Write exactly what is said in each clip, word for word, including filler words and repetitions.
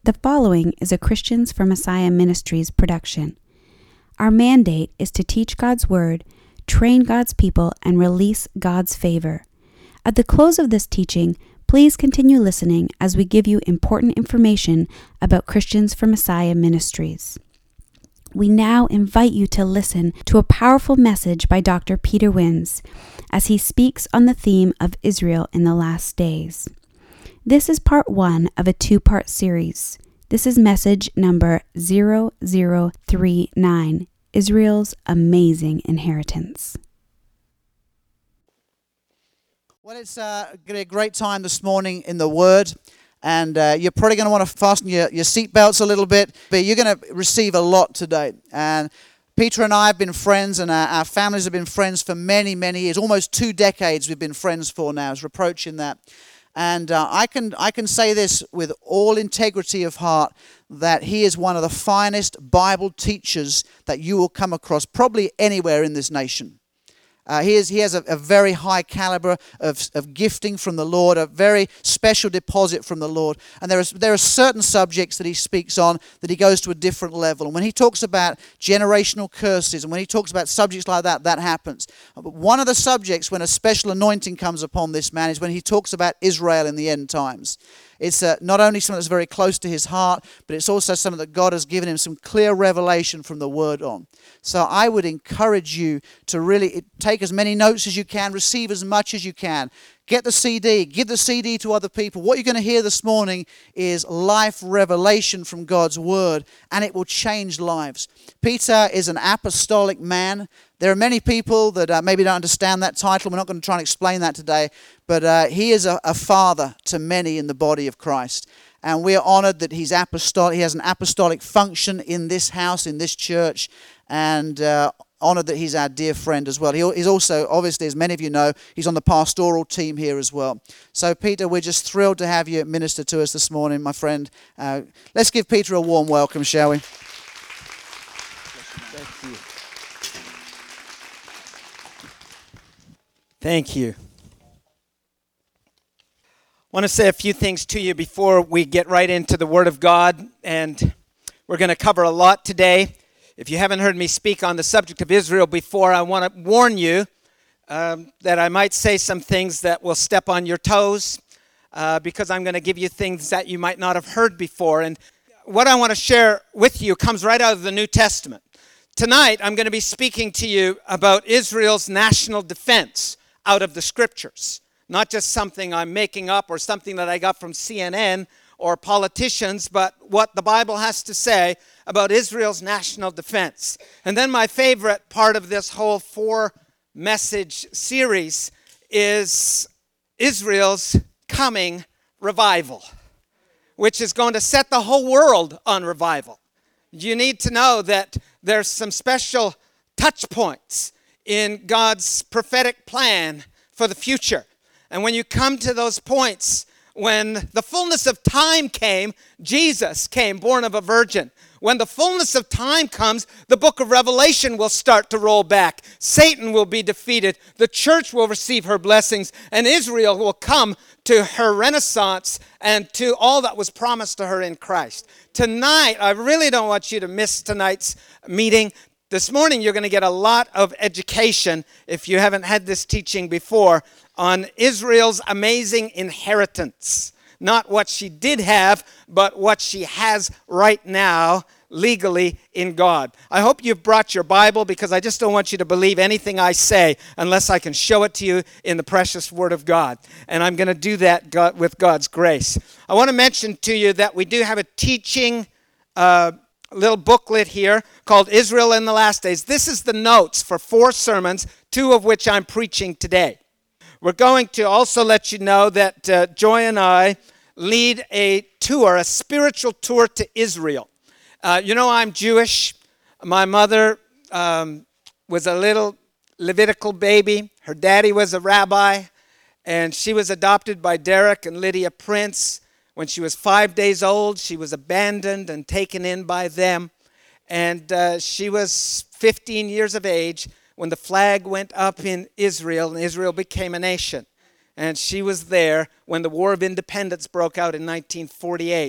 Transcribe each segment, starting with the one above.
The following is a Christians for Messiah Ministries production. Our mandate is to teach God's Word, train God's people, and release God's favor. At the close of this teaching, please continue listening as we give you important information about Christians for Messiah Ministries. We now invite you to listen to a powerful message by Doctor Peter Wins as he speaks on the theme of Israel in the last days. This is part one of a two-part series. This is message number zero zero three nine, Israel's Amazing Inheritance. Well, it's uh, going to be a great time this morning in the Word, and uh, you're probably going to want to fasten your, your seatbelts a little bit, but you're going to receive a lot today. And Peter and I have been friends, and our, our families have been friends for many, many years. Almost two decades we've been friends for now, as we're approaching that. And uh, I can I can say this with all integrity of heart, that he is one of the finest Bible teachers that you will come across probably anywhere in this nation. Uh, he, is, he has a, a very high caliber of, of gifting from the Lord, a very special deposit from the Lord. And there, is, there are certain subjects that he speaks on that he goes to a different level. And when he talks about generational curses, and when he talks about subjects like that, that happens. But one of the subjects when a special anointing comes upon this man is when he talks about Israel in the end times. It's uh, not only something that's very close to his heart, but it's also something that God has given him some clear revelation from the Word on. So I would encourage you to really take as many notes as you can, receive as much as you can. Get the C D, give the C D to other people. What you're going to hear this morning is life revelation from God's Word, and it will change lives. Peter is an apostolic man. There are many people that uh, maybe don't understand that title. We're not going to try and explain that today, but uh, he is a, a father to many in the body of Christ. And we are honored that he's apostolic. He has an apostolic function in this house, in this church, and uh, honored that he's our dear friend as well. He, he's also, obviously, as many of you know, he's on the pastoral team here as well. So, Peter, we're just thrilled to have you minister to us this morning, my friend. Uh, let's give Peter a warm welcome, shall we? Thank you. Thank you. I want to say a few things to you before we get right into the Word of God, and we're going to cover a lot today. If you haven't heard me speak on the subject of Israel before, I want to warn you um, that I might say some things that will step on your toes uh, because I'm going to give you things that you might not have heard before. And what I want to share with you comes right out of the New Testament. Tonight, I'm going to be speaking to you about Israel's national defense out of the Scriptures. Not just something I'm making up or something that I got from C N N or politicians, but what the Bible has to say about Israel's national defense. And then my favorite part of this whole four-message series is Israel's coming revival, which is going to set the whole world on revival. You need to know that there's some special touch points in God's prophetic plan for the future. And when you come to those points, when the fullness of time came, Jesus came, born of a virgin. When the fullness of time comes, the book of Revelation will start to roll back. Satan will be defeated. The church will receive her blessings. And Israel will come to her renaissance and to all that was promised to her in Christ. Tonight, I really don't want you to miss tonight's meeting. This morning, you're going to get a lot of education, if you haven't had this teaching before, on Israel's amazing inheritance. Not what she did have, but what she has right now legally in God. I hope you've brought your Bible, because I just don't want you to believe anything I say unless I can show it to you in the precious Word of God. And I'm going to do that God, with God's grace. I want to mention to you that we do have a teaching uh, little booklet here called Israel in the Last Days. This is the notes for four sermons, two of which I'm preaching today. We're going to also let you know that uh, Joy and I lead a tour, a spiritual tour to Israel. Uh, you know, I'm Jewish. My mother um, was a little Levitical baby. Her daddy was a rabbi, and she was adopted by Derek and Lydia Prince. When she was five days old, she was abandoned and taken in by them. And uh, she was fifteen years of age when the flag went up in Israel, and Israel became a nation. And she was there when the War of Independence broke out in nineteen forty-eight.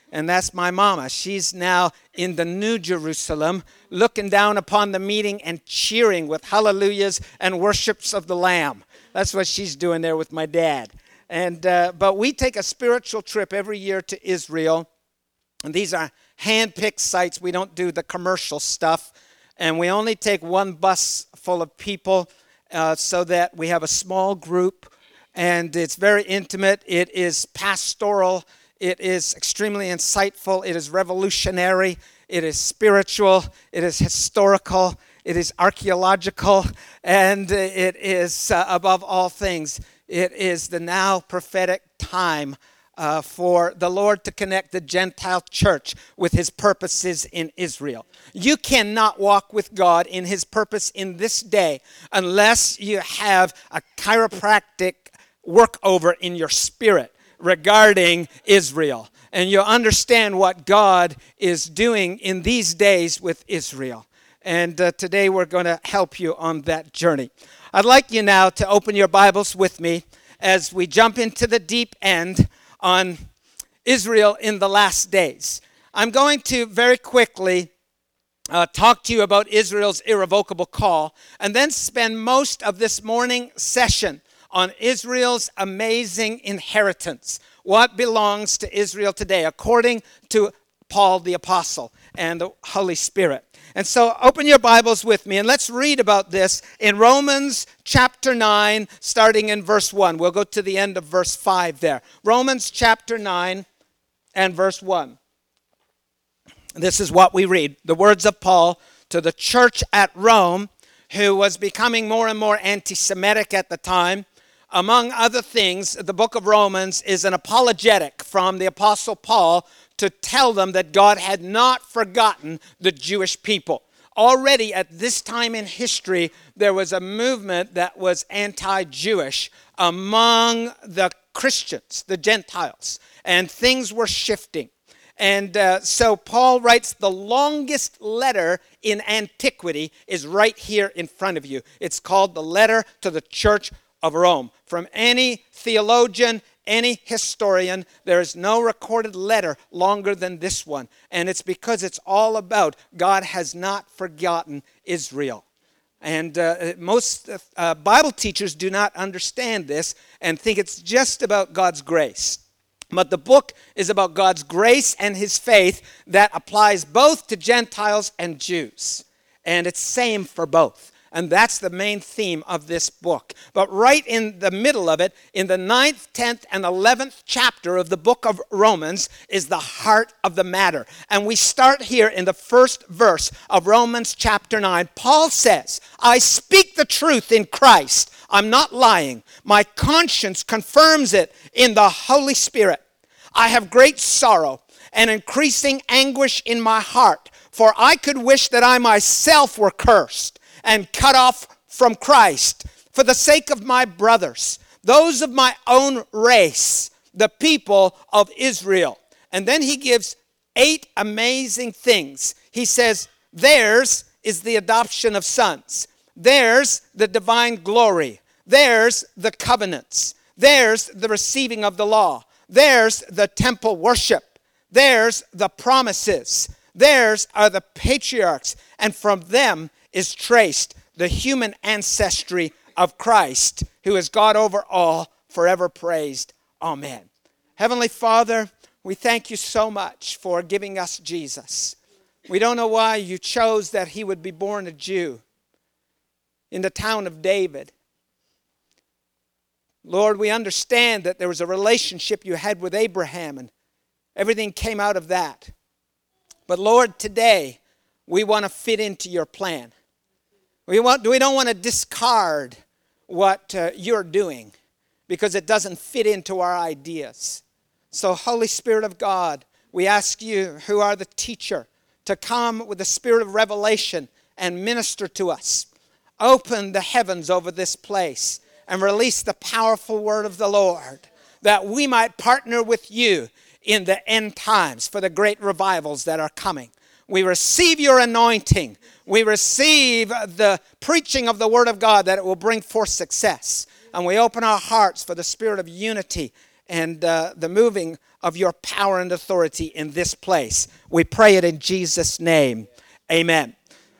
And that's my mama. She's now in the New Jerusalem, looking down upon the meeting and cheering with hallelujahs and worships of the Lamb. That's what she's doing there with my dad. And uh, but we take a spiritual trip every year to Israel. And these are hand-picked sites. We don't do the commercial stuff. And we only take one bus full of people uh, so that we have a small group. And it's very intimate. It is pastoral. It is extremely insightful. It is revolutionary. It is spiritual. It is historical. It is archaeological. And it is, uh, above all things, it is the now prophetic time uh, for the Lord to connect the Gentile church with his purposes in Israel. You cannot walk with God in his purpose in this day unless you have a chiropractic workover in your spirit regarding Israel. And you'll understand what God is doing in these days with Israel. And uh, today we're going to help you on that journey. I'd like you now to open your Bibles with me as we jump into the deep end on Israel in the last days. I'm going to very quickly uh, talk to you about Israel's irrevocable call, and then spend most of this morning session on Israel's amazing inheritance, what belongs to Israel today, according to Paul the Apostle and the Holy Spirit. And so open your Bibles with me, and let's read about this in Romans chapter nine, starting in verse one. We'll go to the end of verse five there. Romans chapter nine and verse one. This is what we read. The words of Paul to the church at Rome, who was becoming more and more anti-Semitic at the time. Among other things, the book of Romans is an apologetic from the Apostle Paul to tell them that God had not forgotten the Jewish people. Already at this time in history, there was a movement that was anti-Jewish among the Christians, the Gentiles, and things were shifting. And uh, so Paul writes the longest letter in antiquity is right here in front of you. It's called the letter to the church of Rome. From any theologian, any historian, there is no recorded letter longer than this one. And it's because it's all about God has not forgotten Israel. And uh, most uh, Bible teachers do not understand this and think it's just about God's grace. But the book is about God's grace and his faith that applies both to Gentiles and Jews. And it's same for both. And that's the main theme of this book. But right in the middle of it, in the ninth, tenth, and eleventh chapter of the book of Romans, is the heart of the matter. And we start here in the first verse of Romans chapter nine. Paul says, I speak the truth in Christ. I'm not lying. My conscience confirms it in the Holy Spirit. I have great sorrow and increasing anguish in my heart, for I could wish that I myself were cursed and cut off from Christ for the sake of my brothers, those of my own race, the people of Israel. And then he gives eight amazing things. He says, theirs is the adoption of sons. Theirs the divine glory. Theirs the covenants. Theirs the receiving of the law. Theirs the temple worship. Theirs the promises. Theirs are the patriarchs. And from them is traced the human ancestry of Christ, who is God over all, forever praised. Amen. Heavenly Father, we thank you so much for giving us Jesus. We don't know why you chose that he would be born a Jew in the town of David. Lord, we understand that there was a relationship you had with Abraham, and everything came out of that. But Lord, today, we want to fit into your plan. We, want, we don't want to discard what uh, you're doing because it doesn't fit into our ideas. So, Holy Spirit of God, we ask you, who are the teacher, to come with the spirit of revelation and minister to us. Open the heavens over this place and release the powerful word of the Lord, that we might partner with you in the end times for the great revivals that are coming. We receive your anointing. We receive the preaching of the Word of God, that it will bring forth success. And we open our hearts for the spirit of unity and uh, the moving of your power and authority in this place. We pray it in Jesus' name. Amen.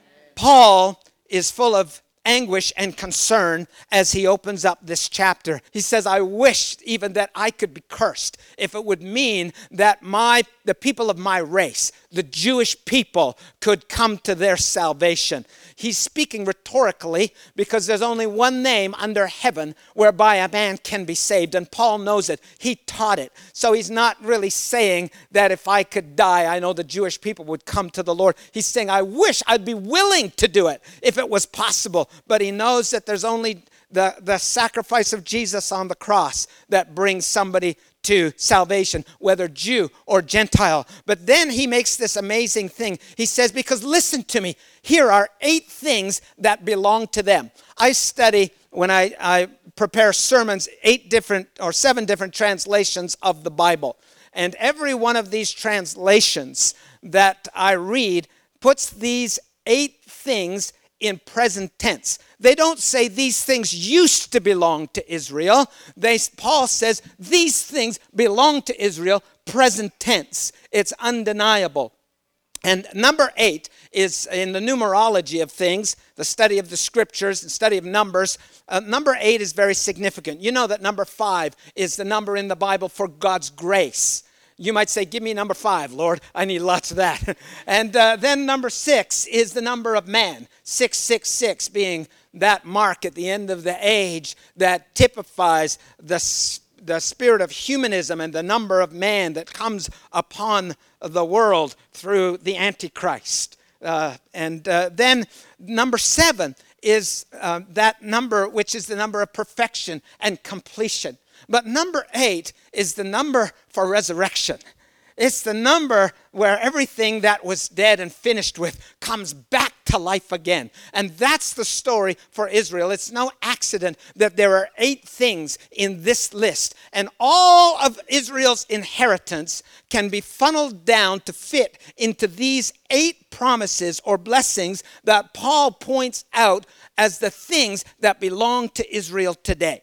Paul is full of anguish and concern as he opens up this chapter. He says, I wish even that I could be cursed if it would mean that my the people of my race, the Jewish people, could come to their salvation. He's speaking rhetorically because there's only one name under heaven whereby a man can be saved, and Paul knows it. He taught it. So he's not really saying that if I could die, I know the Jewish people would come to the Lord. He's saying, I wish I'd be willing to do it if it was possible. But he knows that there's only the, the sacrifice of Jesus on the cross that brings somebody to salvation, whether Jew or Gentile. But then he makes this amazing thing. He says, because listen to me, here are eight things that belong to them. I study, when I, I prepare sermons, eight different or seven different translations of the Bible. And every one of these translations that I read puts these eight things in present tense. They don't say these things used to belong to Israel. They, Paul says these things belong to Israel, present tense. It's undeniable. And number eight is in the numerology of things, the study of the scriptures, the study of numbers. Uh, number eight is very significant. You know that number five is the number in the Bible for God's grace. You might say, give me number five, Lord. I need lots of that. And uh, then number six is the number of man. six six six being that mark at the end of the age that typifies the, the spirit of humanism and the number of man that comes upon the world through the Antichrist. Uh, and uh, then number seven is uh, that number which is the number of perfection and completion. But number eight is the number for resurrection. It's the number where everything that was dead and finished with comes back to life again. And that's the story for Israel. It's no accident that there are eight things in this list. And all of Israel's inheritance can be funneled down to fit into these eight promises or blessings that Paul points out as the things that belong to Israel today.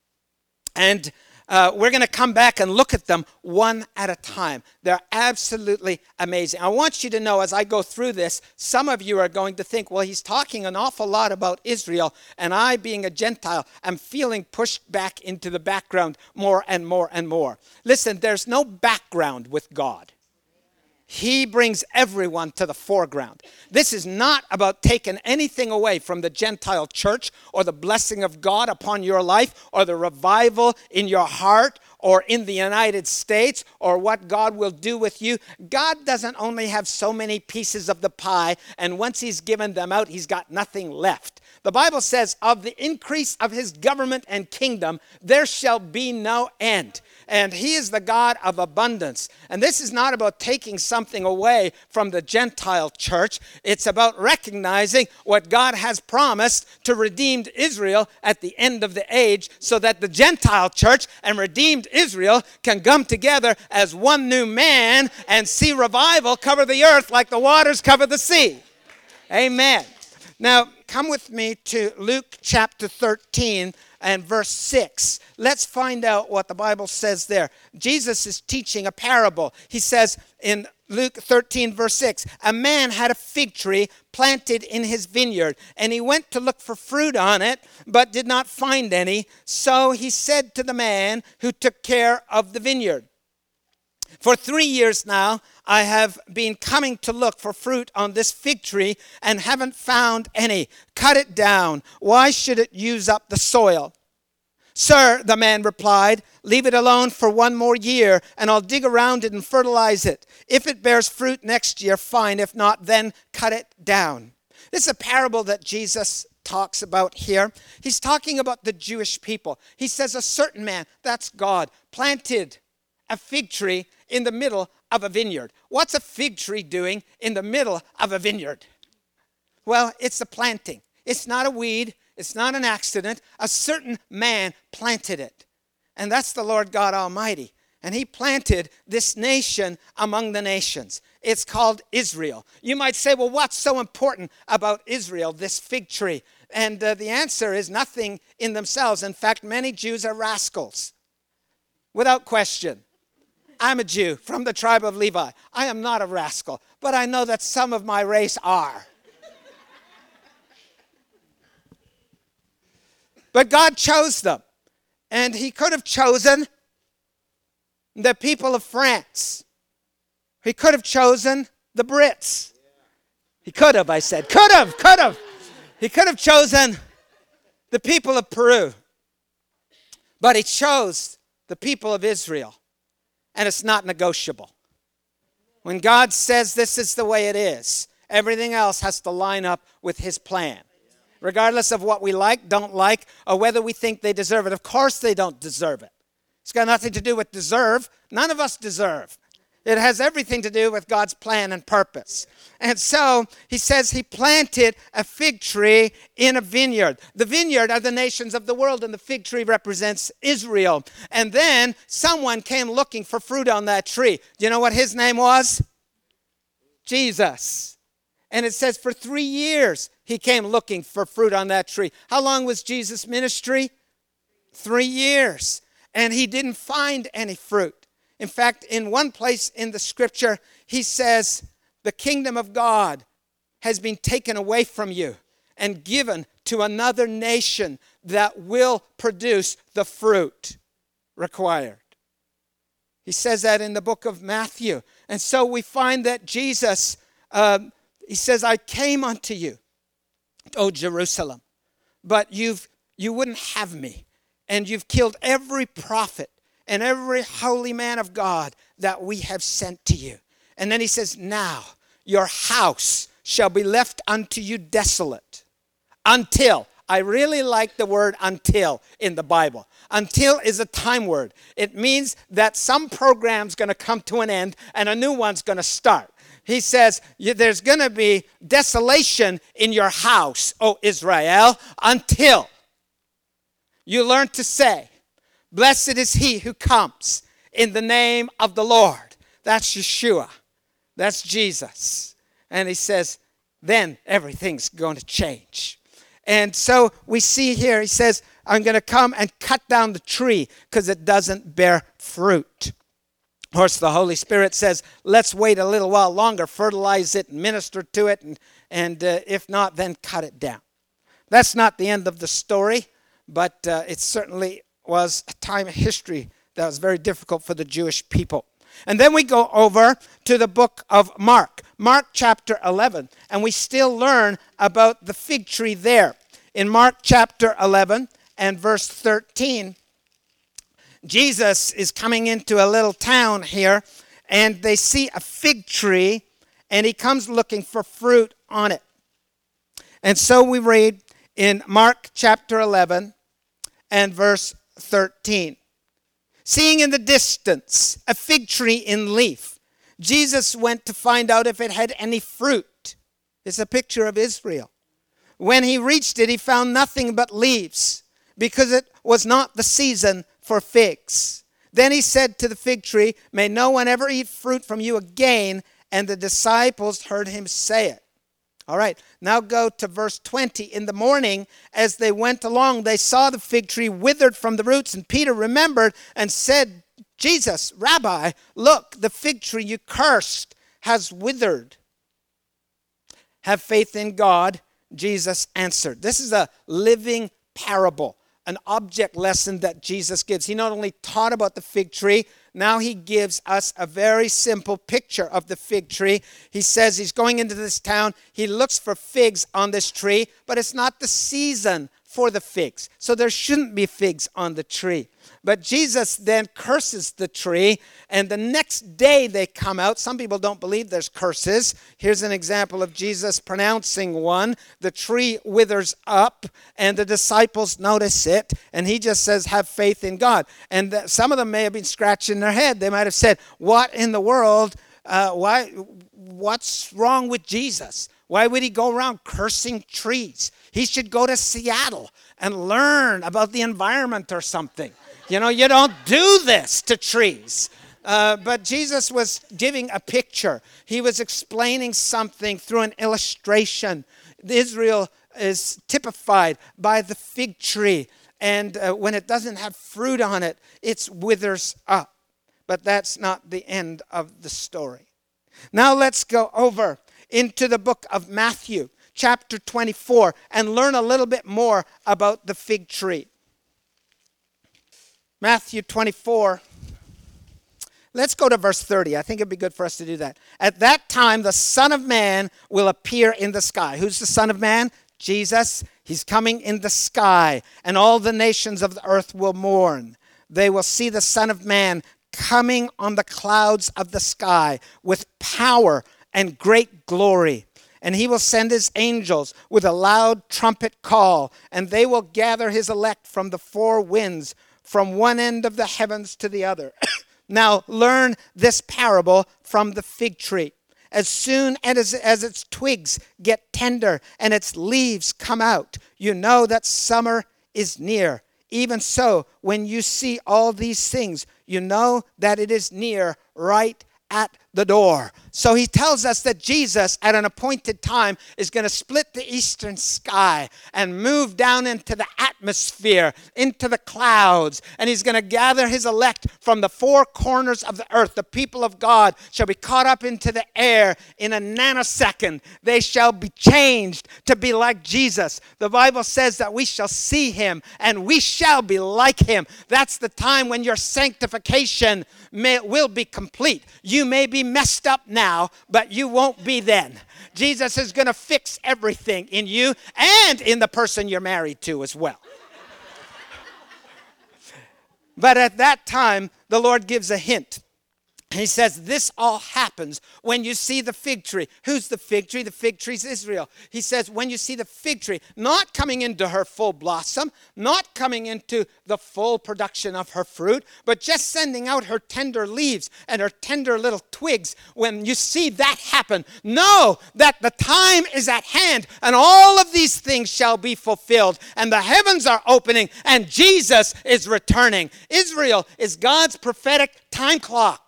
And uh, we're going to come back and look at them one at a time. They're absolutely amazing. I want you to know as I go through this, some of you are going to think, well, he's talking an awful lot about Israel, and I, being a Gentile, am feeling pushed back into the background more and more and more. Listen, there's no background with God. He brings everyone to the foreground. This is not about taking anything away from the Gentile church or the blessing of God upon your life or the revival in your heart or in the United States or what God will do with you. God doesn't only have so many pieces of the pie, and once he's given them out, he's got nothing left. The Bible says, of the increase of his government and kingdom, there shall be no end. And he is the God of abundance. And this is not about taking something away from the Gentile church. It's about recognizing what God has promised to redeemed Israel at the end of the age so that the Gentile church and redeemed Israel can come together as one new man and see revival cover the earth like the waters cover the sea. Amen. Now, come with me to Luke chapter thirteen and verse six. Let's find out what the Bible says there. Jesus is teaching a parable. He says in Luke thirteen verse six, a man had a fig tree planted in his vineyard, and he went to look for fruit on it, but did not find any. So he said to the man who took care of the vineyard, for three years now, I have been coming to look for fruit on this fig tree and haven't found any. Cut it down. Why should it use up the soil? Sir, the man replied, leave it alone for one more year, and I'll dig around it and fertilize it. If it bears fruit next year, fine. If not, then cut it down. This is a parable that Jesus talks about here. He's talking about the Jewish people. He says a certain man, that's God, planted a fig tree in the middle of a vineyard. What's a fig tree doing in the middle of a vineyard? Well, it's a planting. It's not a weed. It's not an accident. A certain man planted it. And that's the Lord God Almighty. And he planted this nation among the nations. It's called Israel. You might say, well, what's so important about Israel, this fig tree? And uh, the answer is nothing in themselves. In fact, many Jews are rascals, without question. I'm a Jew from the tribe of Levi. I am not a rascal, but I know that some of my race are. But God chose them. And he could have chosen the people of France. He could have chosen the Brits. He could have, I said. Could have, could have. He could have chosen the people of Peru. But he chose the people of Israel. And it's not negotiable. When God says this is the way it is, everything else has to line up with his plan. Regardless of what we like, don't like, or whether we think they deserve it. Of course they don't deserve it. It's got nothing to do with deserve. None of us deserve. It has everything to do with God's plan and purpose. And so he says he planted a fig tree in a vineyard. The vineyard are the nations of the world, and the fig tree represents Israel. And then someone came looking for fruit on that tree. Do you know what his name was? Jesus. And it says for three years he came looking for fruit on that tree. How long was Jesus' ministry? Three years. And he didn't find any fruit. In fact, in one place in the scripture, he says, the kingdom of God has been taken away from you and given to another nation that will produce the fruit required. He says that in the book of Matthew. And so we find that Jesus, uh, he says, I came unto you, O Jerusalem, but you've you wouldn't have me. And you've killed every prophet and every holy man of God that we have sent to you. And then he says, now your house shall be left unto you desolate until. I really like the word until in the Bible. Until is a time word. It means that some program's going to come to an end and a new one's going to start. He says, there's going to be desolation in your house, O Israel, until you learn to say, blessed is he who comes in the name of the Lord. That's Yeshua. That's Jesus. And he says, then everything's going to change. And so we see here, he says, I'm going to come and cut down the tree because it doesn't bear fruit. Of course, the Holy Spirit says, let's wait a little while longer, fertilize it, minister to it, and, and uh, if not, then cut it down. That's not the end of the story, but uh, it certainly was a time in history that was very difficult for the Jewish people. And then we go over to the book of Mark, Mark chapter eleven, and we still learn about the fig tree there. In Mark chapter eleven and verse thirteen, Jesus is coming into a little town here, and they see a fig tree, and he comes looking for fruit on it. And so we read in Mark chapter eleven and verse thirteen. Seeing in the distance a fig tree in leaf, Jesus went to find out if it had any fruit. It's a picture of Israel. When he reached it, he found nothing but leaves, because it was not the season for figs. Then he said to the fig tree, may no one ever eat fruit from you again. And the disciples heard him say it. All right, now go to verse twenty. In the morning, as they went along, they saw the fig tree withered from the roots. And Peter remembered and said, Jesus, Rabbi, look, the fig tree you cursed has withered. Have faith in God, Jesus answered. This is a living parable, an object lesson that Jesus gives. He not only taught about the fig tree, now he gives us a very simple picture of the fig tree. He says he's going into this town. He looks for figs on this tree, but it's not the season for the figs. So there shouldn't be figs on the tree. But Jesus then curses the tree, and the next day they come out. Some people don't believe there's curses. Here's an example of Jesus pronouncing one. The tree withers up, and the disciples notice it, and he just says, have faith in God. And th- some of them may have been scratching their head. They might have said, what in the world, uh, why? What's wrong with Jesus? Why would he go around cursing trees? He should go to Seattle and learn about the environment or something. You know, you don't do this to trees. Uh, but Jesus was giving a picture. He was explaining something through an illustration. Israel is typified by the fig tree. And uh, when it doesn't have fruit on it, it withers up. But that's not the end of the story. Now let's go over into the book of Matthew, chapter twenty-four, and learn a little bit more about the fig tree. Matthew twenty-four. Let's go to verse thirty. I think it'd be good for us to do that. At that time, the Son of Man will appear in the sky. Who's the Son of Man? Jesus. He's coming in the sky, and all the nations of the earth will mourn. They will see the Son of Man coming on the clouds of the sky with power and great glory. And he will send his angels with a loud trumpet call, and they will gather his elect from the four winds, from one end of the heavens to the other. Now learn this parable from the fig tree. As soon as, as its twigs get tender and its leaves come out, you know that summer is near. Even so, when you see all these things, you know that it is near, right at the door. So he tells us that Jesus, at an appointed time, is going to split the eastern sky and move down into the atmosphere, into the clouds. And he's going to gather his elect from the four corners of the earth. The people of God shall be caught up into the air in a nanosecond. They shall be changed to be like Jesus. The Bible says that we shall see him and we shall be like him. That's the time when your sanctification may, will be complete. You may be messed up now, but you won't be then. Jesus is going to fix everything in you and in the person you're married to as well. But at that time, the Lord gives a hint. He says, this all happens when you see the fig tree. Who's the fig tree? The fig tree is Israel. He says, when you see the fig tree, not coming into her full blossom, not coming into the full production of her fruit, but just sending out her tender leaves and her tender little twigs. When you see that happen, know that the time is at hand and all of these things shall be fulfilled. And the heavens are opening and Jesus is returning. Israel is God's prophetic time clock.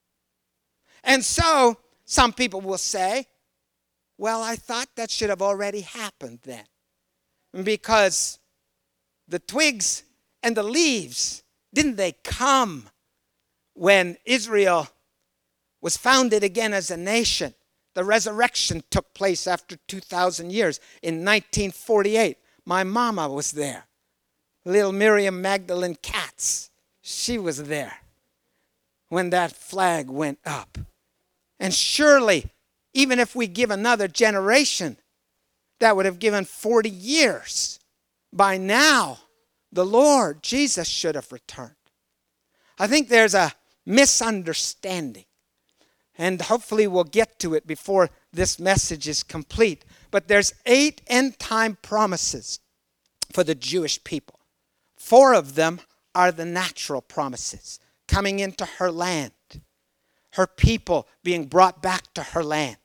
And so, some people will say, well, I thought that should have already happened then. Because the twigs and the leaves, didn't they come when Israel was founded again as a nation? The resurrection took place after two thousand years in nineteen forty-eight. My mama was there. Little Miriam Magdalene Katz, she was there when that flag went up. And surely, even if we give another generation, that would have given forty years. By now, the Lord Jesus should have returned. I think there's a misunderstanding. And hopefully we'll get to it before this message is complete. But there's eight end-time promises for the Jewish people. Four of them are the natural promises, coming into her land. Her people being brought back to her land.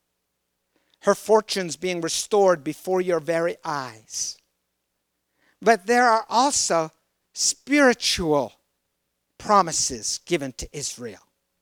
Her fortunes being restored before your very eyes. But there are also spiritual promises given to Israel.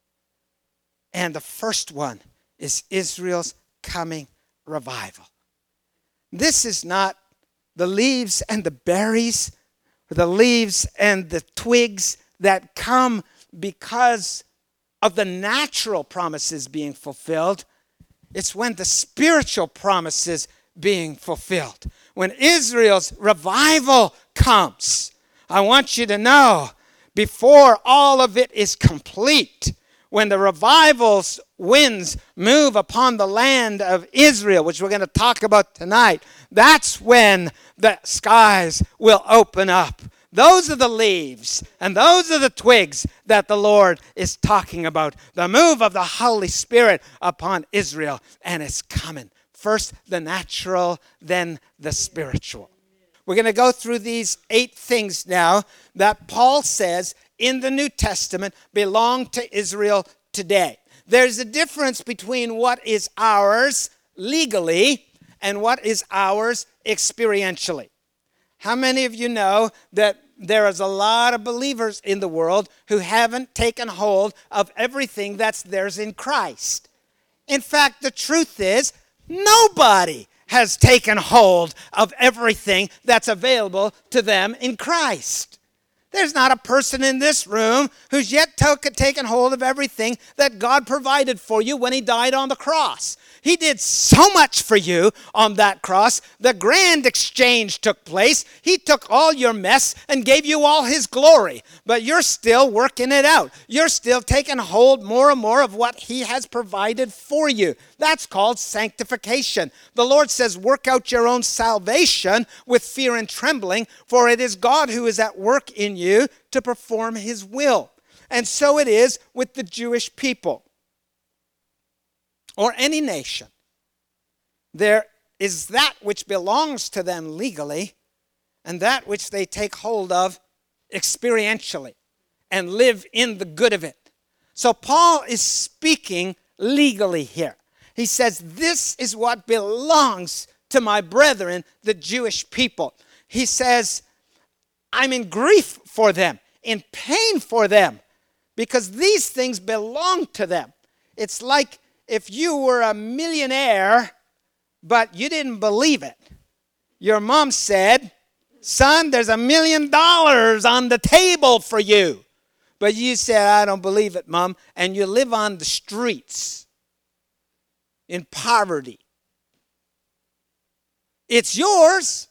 And the first one is Israel's coming revival. This is not the leaves and the berries, or the leaves and the twigs that come because of the natural promises being fulfilled. It's when the spiritual promises being fulfilled. When Israel's revival comes, I want you to know, before all of it is complete, when the revival's winds move upon the land of Israel, which we're going to talk about tonight, that's when the skies will open up. Those are the leaves and those are the twigs that the Lord is talking about. The move of the Holy Spirit upon Israel, and it's coming. First the natural, then the spiritual. We're going to go through these eight things now that Paul says in the New Testament belong to Israel today. There's a difference between what is ours legally and what is ours experientially. How many of you know that there is a lot of believers in the world who haven't taken hold of everything that's theirs in Christ? In fact, the truth is, nobody has taken hold of everything that's available to them in Christ. There's not a person in this room who's yet took, taken hold of everything that God provided for you when he died on the cross. He did so much for you on that cross. The grand exchange took place. He took all your mess and gave you all his glory. But you're still working it out. You're still taking hold more and more of what he has provided for you. That's called sanctification. The Lord says, work out your own salvation with fear and trembling, for it is God who is at work in you to perform his will. And so it is with the Jewish people, or any nation. There is that which belongs to them legally, and that which they take hold of experientially and live in the good of it. So Paul is speaking legally here. He says, this is what belongs to my brethren, the Jewish people. He says, I'm in grief for them, in pain for them, because these things belong to them. It's like if you were a millionaire, but you didn't believe it. Your mom said, son, there's a million dollars on the table for you. But you said, I don't believe it, Mom. And you live on the streets in poverty. It's yours,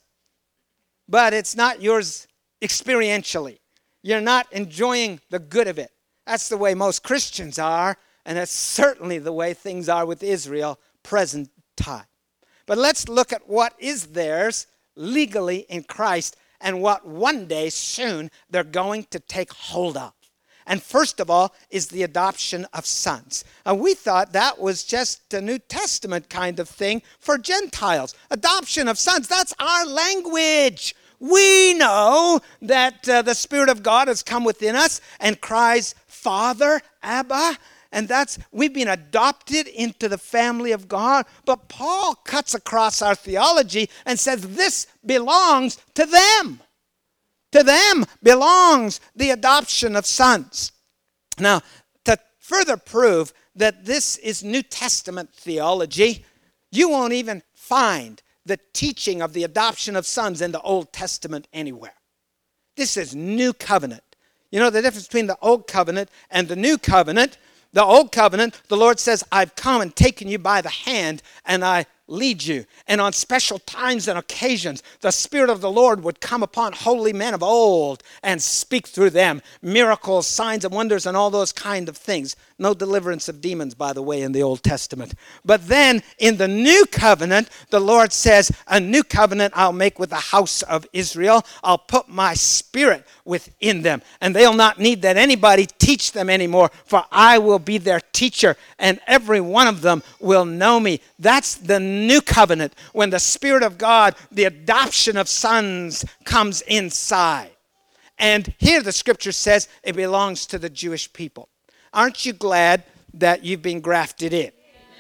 but it's not yours experientially. You're not enjoying the good of it. That's the way most Christians are, and that's certainly the way things are with Israel present time. But let's look at what is theirs legally in Christ and what one day soon they're going to take hold of. And first of all is the adoption of sons. And we thought that was just a New Testament kind of thing for Gentiles. Adoption of sons, that's our language. We know that uh, the Spirit of God has come within us and cries, Father, Abba. And that's, we've been adopted into the family of God. But Paul cuts across our theology and says this belongs to them. To them belongs the adoption of sons. Now, to further prove that this is New Testament theology, you won't even find the teaching of the adoption of sons in the Old Testament anywhere. This is New Covenant. You know the difference between the Old Covenant and the New Covenant? The Old Covenant, the Lord says, I've come and taken you by the hand, and I lead you. And on special times and occasions, the Spirit of the Lord would come upon holy men of old and speak through them. Miracles, signs, and wonders, and all those kind of things. No deliverance of demons, by the way, in the Old Testament. But then in the New Covenant, the Lord says, a new covenant I'll make with the house of Israel. I'll put my Spirit within them. And they'll not need that anybody teach them anymore, for I will be their teacher, and every one of them will know me. That's the New Covenant, when the Spirit of God, the adoption of sons, comes inside. And here the Scripture says it belongs to the Jewish people. Aren't you glad that you've been grafted in?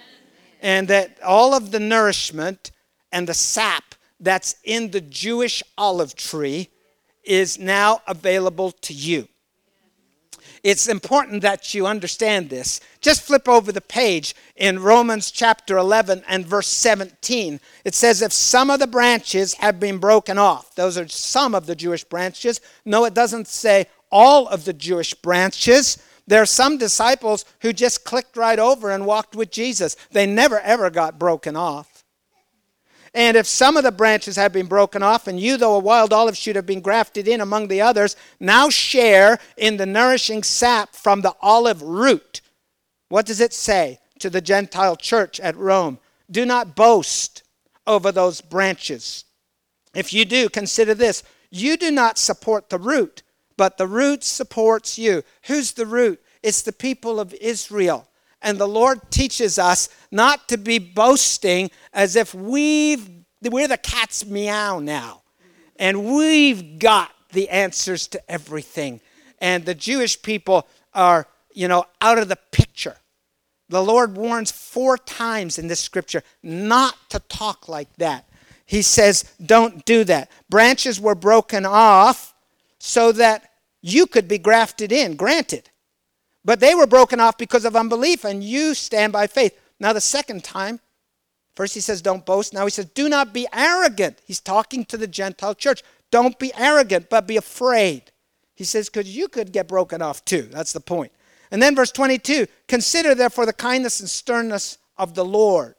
And that all of the nourishment and the sap that's in the Jewish olive tree is now available to you. It's important that you understand this. Just flip over the page in Romans chapter eleven and verse seventeen. It says, if some of the branches have been broken off, those are some of the Jewish branches. No, it doesn't say all of the Jewish branches. There are some disciples who just clicked right over and walked with Jesus. They never, ever got broken off. And if some of the branches have been broken off, and you, though a wild olive shoot, have been grafted in among the others, now share in the nourishing sap from the olive root. What does it say to the Gentile church at Rome? Do not boast over those branches. If you do, consider this. You do not support the root, but the root supports you. Who's the root? It's the people of Israel. And the Lord teaches us not to be boasting as if we've, we're the cat's meow now. And we've got the answers to everything. And the Jewish people are, you know, out of the picture. The Lord warns four times in this scripture not to talk like that. He says, don't do that. Branches were broken off so that you could be grafted in, granted. But they were broken off because of unbelief, and you stand by faith. Now the second time, first he says don't boast. Now he says do not be arrogant. He's talking to the Gentile church. Don't be arrogant, but be afraid. He says because you could get broken off too. That's the point. And then verse twenty-two, consider therefore the kindness and sternness of the Lord.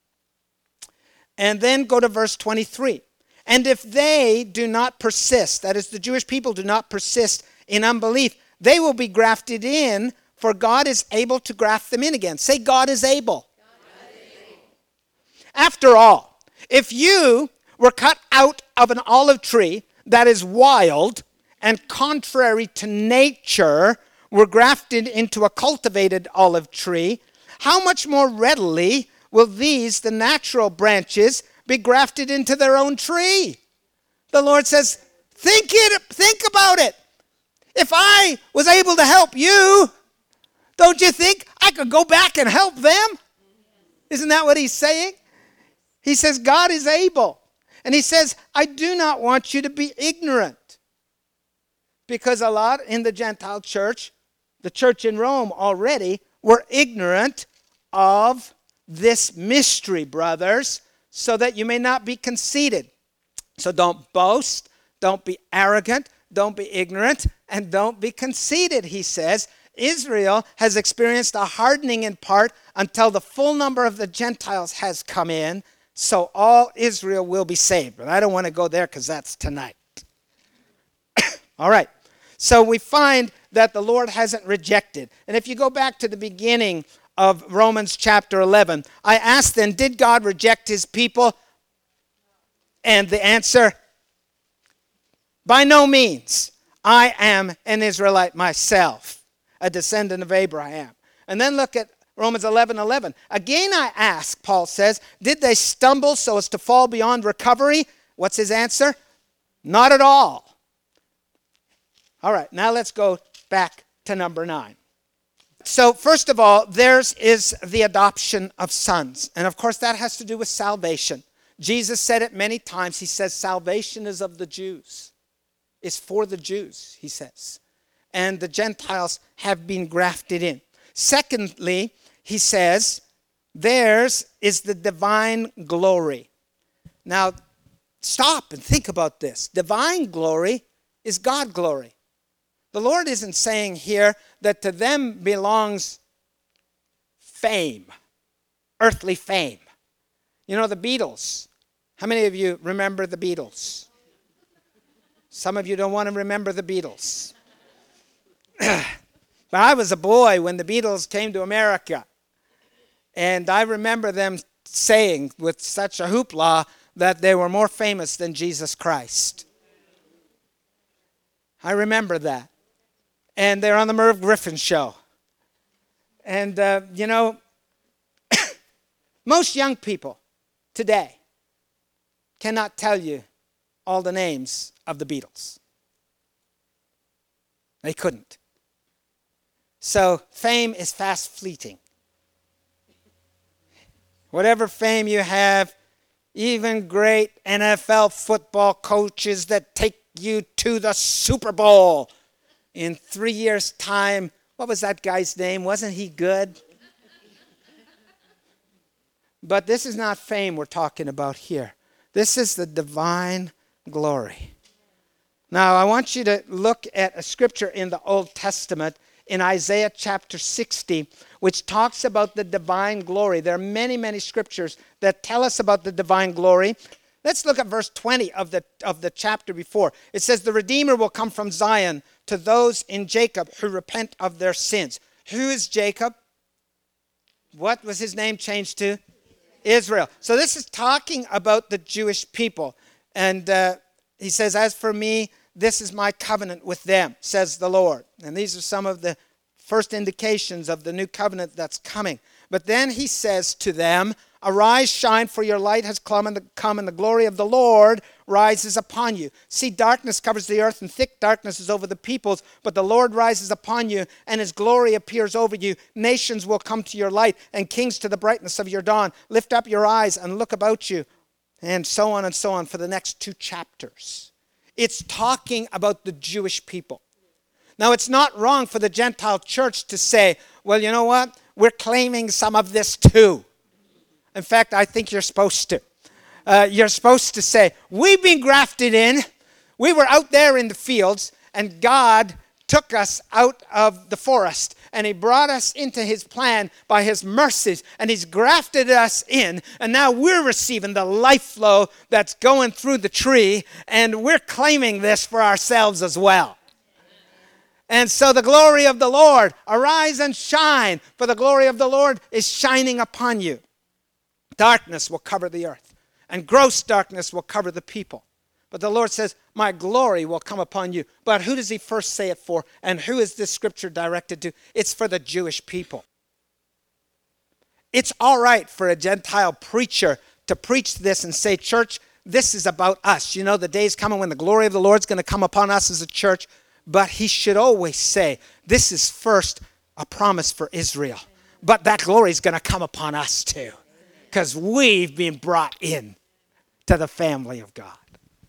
And then go to verse twenty-three. And if they do not persist, that is, the Jewish people do not persist in unbelief, they will be grafted in, for God is able to graft them in again. Say, God is able. God is able. After all, if you were cut out of an olive tree that is wild and contrary to nature, were grafted into a cultivated olive tree, how much more readily will these, the natural branches, be grafted into their own tree? The Lord says, think it, think about it. If I was able to help you, don't you think I could go back and help them? Isn't that what he's saying? He says, God is able. And he says, I do not want you to be ignorant. Because a lot in the Gentile church, the church in Rome already, were ignorant of this mystery, brothers, so that you may not be conceited. So don't boast, don't be arrogant, don't be ignorant, and don't be conceited, he says. Israel has experienced a hardening in part until the full number of the Gentiles has come in, so all Israel will be saved. But I don't want to go there because that's tonight. All right. So we find that the Lord hasn't rejected. And if you go back to the beginning of Romans chapter eleven, I asked then, did God reject his people? And the answer, by no means. I am an Israelite myself, a descendant of Abraham. And then look at Romans eleven eleven. Again I ask, Paul says, did they stumble so as to fall beyond recovery? What's his answer? Not at all. All right, now let's go back to number nine. So first of all, theirs is the adoption of sons. And of course that has to do with salvation. Jesus said it many times. He says salvation is of the Jews. It's for the Jews, he says. And the Gentiles have been grafted in. Secondly, he says, theirs is the divine glory. Now, stop and think about this. Divine glory is God glory. The Lord isn't saying here that to them belongs fame, earthly fame. You know, the Beatles. How many of you remember the Beatles? Some of you don't want to remember the Beatles. But I was a boy when the Beatles came to America. And I remember them saying with such a hoopla that they were more famous than Jesus Christ. I remember that. And they're on the Merv Griffin show. And, uh, you know, most young people today cannot tell you all the names of the Beatles. They couldn't. So fame is fast fleeting. Whatever fame you have, even great N F L football coaches that take you to the Super Bowl in three years' time. What was that guy's name? Wasn't he good? But this is not fame we're talking about here. This is the divine glory. Now, I want you to look at a scripture in the Old Testament in Isaiah chapter sixty, which talks about the divine glory. There are many, many scriptures that tell us about the divine glory. Let's look at verse twenty of the, of the chapter before. It says, the Redeemer will come from Zion to those in Jacob who repent of their sins. Who is Jacob? What was his name changed to? Israel. So this is talking about the Jewish people. And uh, he says, as for me, this is my covenant with them, says the Lord. And these are some of the first indications of the new covenant that's coming. But then he says to them, arise, shine, for your light has come, and the, come, and the glory of the Lord rises upon you. See, darkness covers the earth, and thick darkness is over the peoples, but the Lord rises upon you, and his glory appears over you. Nations will come to your light, and kings to the brightness of your dawn. Lift up your eyes and look about you, and so on and so on for the next two chapters. It's talking about the Jewish people. Now, it's not wrong for the Gentile church to say, well, you know what? We're claiming some of this too. In fact, I think you're supposed to. Uh, you're supposed to say, we've been grafted in. We were out there in the fields, and God took us out of the forest, and he brought us into his plan by his mercies, and he's grafted us in, and now we're receiving the life flow that's going through the tree, and we're claiming this for ourselves as well. And so the glory of the Lord, arise and shine, for the glory of the Lord is shining upon you. Darkness will cover the earth, and gross darkness will cover the people. But the Lord says, my glory will come upon you. But who does he first say it for? And who is this scripture directed to? It's for the Jewish people. It's all right for a Gentile preacher to preach this and say, church, this is about us. You know, the day's coming when the glory of the Lord's going to come upon us as a church. But he should always say, this is first a promise for Israel. But that glory is going to come upon us too. Because we've been brought in to the family of God.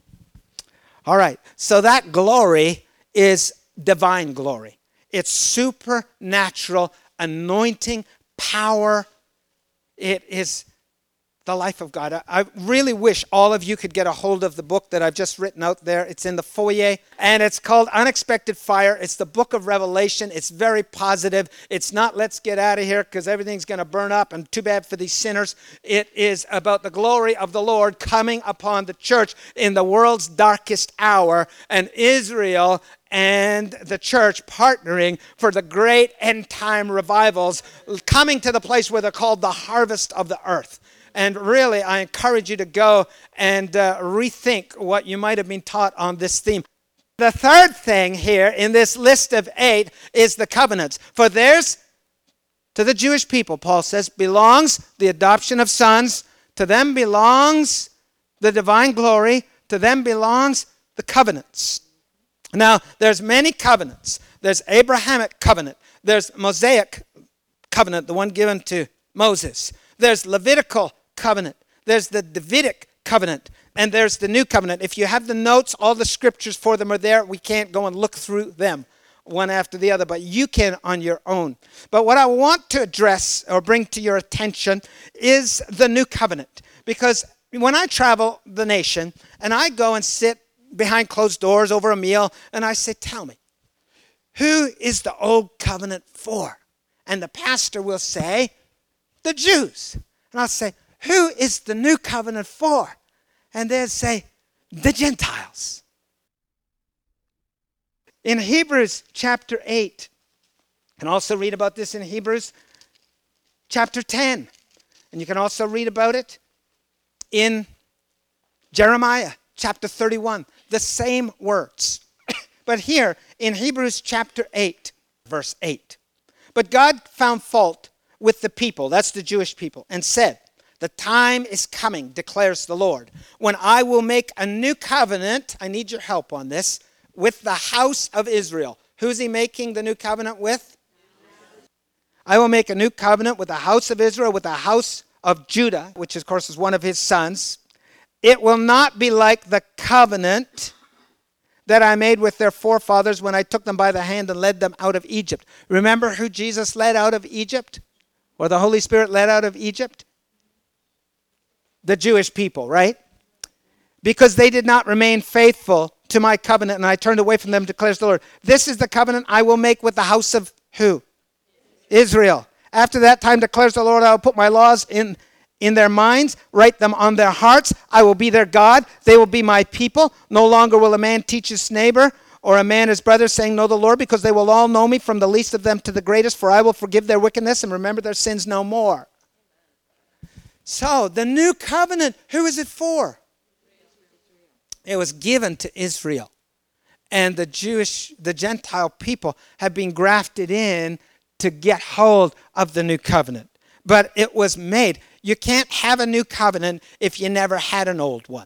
All right, so that glory is divine glory. It's supernatural anointing, power. It is the life of God. I, I really wish all of you could get a hold of the book that I've just written out there. It's in the foyer, and it's called Unexpected Fire. It's the book of Revelation. It's very positive. It's not let's get out of here because everything's going to burn up and too bad for these sinners. It is about the glory of the Lord coming upon the church in the world's darkest hour, and Israel and the church partnering for the great end-time revivals coming to the place where they're called the harvest of the earth. And really, I encourage you to go and uh, rethink what you might have been taught on this theme. The third thing here in this list of eight is the covenants. For theirs, to the Jewish people, Paul says, belongs the adoption of sons. To them belongs the divine glory. To them belongs the covenants. Now, there's many covenants. There's Abrahamic covenant. There's Mosaic covenant, the one given to Moses. There's Levitical covenant. There's the Davidic covenant. And there's the new covenant. If you have the notes, all the scriptures for them are there. We can't go and look through them one after the other, but you can on your own. But what I want to address or bring to your attention is the new covenant. Because when I travel the nation and I go and sit behind closed doors over a meal and I say, tell me, who is the old covenant for? And the pastor will say, the Jews. And I'll say, who is the new covenant for? And they'll say, the Gentiles. In Hebrews chapter eight, you can also read about this in Hebrews chapter ten. And you can also read about it in Jeremiah chapter thirty-one. The same words. But here in Hebrews chapter eight, verse eight. But God found fault with the people, that's the Jewish people, and said, the time is coming, declares the Lord, when I will make a new covenant, I need your help on this, with the house of Israel. Who's he making the new covenant with? I will make a new covenant with the house of Israel, with the house of Judah, which of course is one of his sons. It will not be like the covenant that I made with their forefathers when I took them by the hand and led them out of Egypt. Remember who Jesus led out of Egypt? Or the Holy Spirit led out of Egypt? The Jewish people, right? Because they did not remain faithful to my covenant, and I turned away from them, declares the Lord. This is the covenant I will make with the house of who? Israel. After that time, declares the Lord, I will put my laws in, in their minds, write them on their hearts. I will be their God. They will be my people. No longer will a man teach his neighbor, or a man his brother, saying, know the Lord, because they will all know me, from the least of them to the greatest, for I will forgive their wickedness and remember their sins no more. So, the new covenant, who is it for? It was given to Israel. And the Jewish, the Gentile people have been grafted in to get hold of the new covenant. But it was made. You can't have a new covenant if you never had an old one.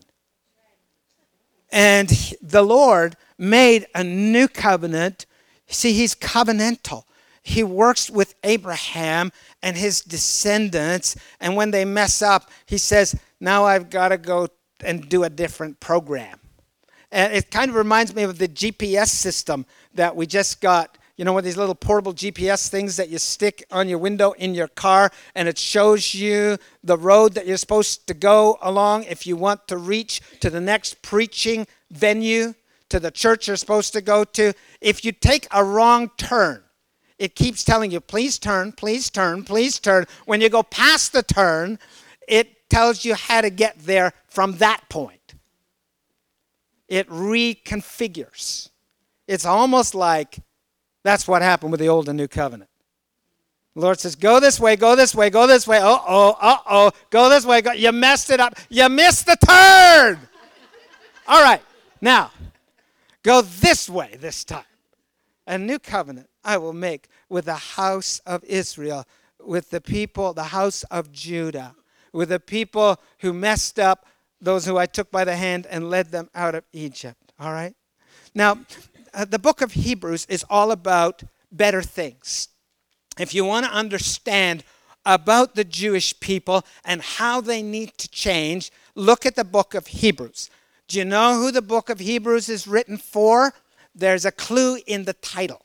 And the Lord made a new covenant. See, he's covenantal. He works with Abraham and his descendants. And when they mess up, he says, now I've got to go and do a different program. And it kind of reminds me of the G P S system that we just got. You know, with these little portable G P S things that you stick on your window in your car, and it shows you the road that you're supposed to go along if you want to reach to the next preaching venue, to the church you're supposed to go to. If you take a wrong turn, it keeps telling you, please turn, please turn, please turn. When you go past the turn, it tells you how to get there from that point. It reconfigures. It's almost like that's what happened with the Old and New Covenant. The Lord says, go this way, go this way, go this way. Uh-oh, uh-oh, go this way. Go. You messed it up. You missed the turn. All right, now, go this way this time. A new covenant I will make with the house of Israel, with the people, the house of Judah, with the people who messed up, those who I took by the hand and led them out of Egypt. All right? Now, uh, the book of Hebrews is all about better things. If you want to understand about the Jewish people and how they need to change, look at the book of Hebrews. Do you know who the book of Hebrews is written for? There's a clue in the title.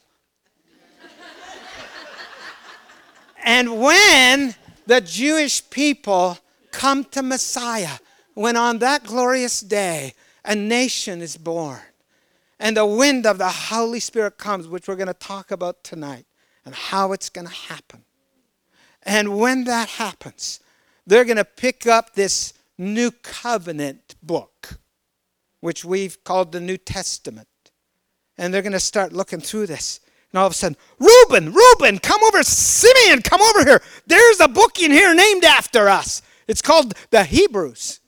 And when the Jewish people come to Messiah, when on that glorious day a nation is born, and the wind of the Holy Spirit comes, which we're going to talk about tonight, and how it's going to happen. And when that happens, they're going to pick up this New Covenant book, which we've called the New Testament. And they're going to start looking through this. And all of a sudden, Reuben, Reuben, come over. Simeon, come over here. There's a book in here named after us. It's called the Hebrews.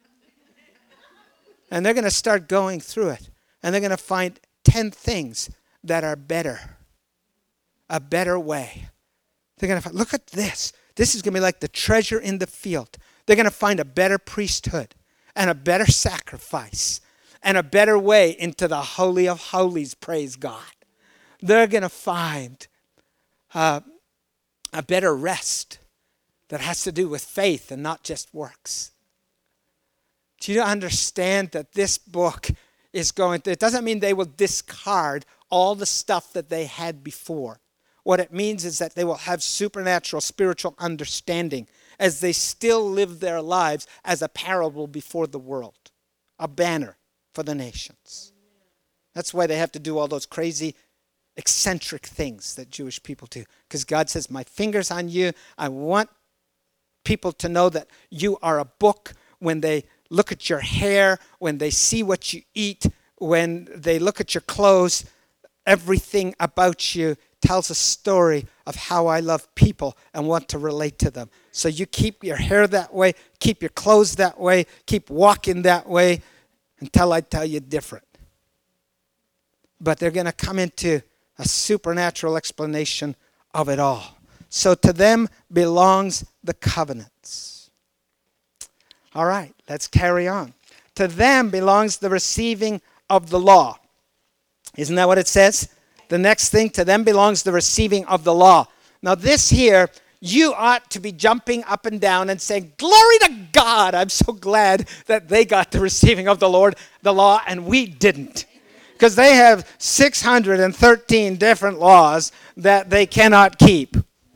And they're going to start going through it. And they're going to find ten things that are better. A better way. They're going to find, look at this. This is going to be like the treasure in the field. They're going to find a better priesthood and a better sacrifice and a better way into the Holy of Holies, praise God. They're going to find uh, a better rest that has to do with faith and not just works. Do you understand that this book is going to, it doesn't mean they will discard all the stuff that they had before. What it means is that they will have supernatural spiritual understanding as they still live their lives as a parable before the world, a banner for the nations. That's why they have to do all those crazy, eccentric things that Jewish people do. Because God says, my finger's on you. I want people to know that you are a book. When they look at your hair, when they see what you eat, when they look at your clothes, everything about you tells a story of how I love people and want to relate to them. So you keep your hair that way, keep your clothes that way, keep walking that way until I tell you different. But they're going to come into a supernatural explanation of it all. So to them belongs the covenants. All right, let's carry on. To them belongs the receiving of the law. Isn't that what it says? The next thing, to them belongs the receiving of the law. Now this here, you ought to be jumping up and down and saying, glory to God, I'm so glad that they got the receiving of the Lord, the law, and we didn't. Because they have six hundred thirteen different laws that they cannot keep.